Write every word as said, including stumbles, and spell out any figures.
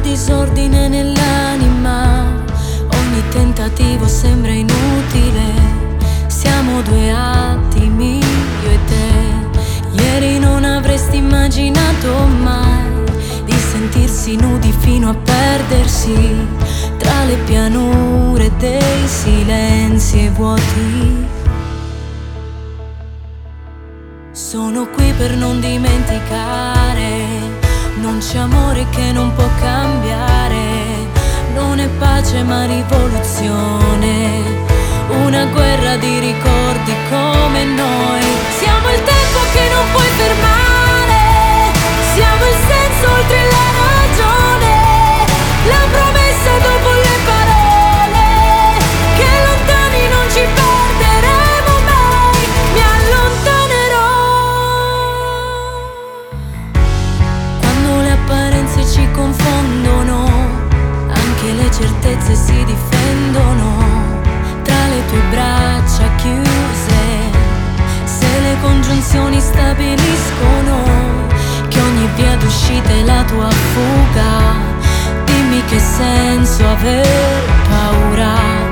disordine nell'anima, ogni tentativo sembra inutile. Siamo due attimi, io e te. Ieri non avresti immaginato mai di sentirsi nudi fino a perdersi tra le pianure dei silenzi e vuoti. Sono qui per non dimenticare, non c'è amore che non può cambiare, non è pace ma rivoluzione, una guerra di ricordi come noi. Siamo il tempo che non puoi fermare, siamo il senso oltre la ragione, la promessa dopo le parole, che lontani non ci perderemo mai, mi allontanerò. Quando le apparenze ci confondono, anche le certezze si difendono tra le tue braccia chiuse. Se le congiunzioni stabiliscono che ogni via d'uscita è la tua fuga, dimmi che senso aver paura.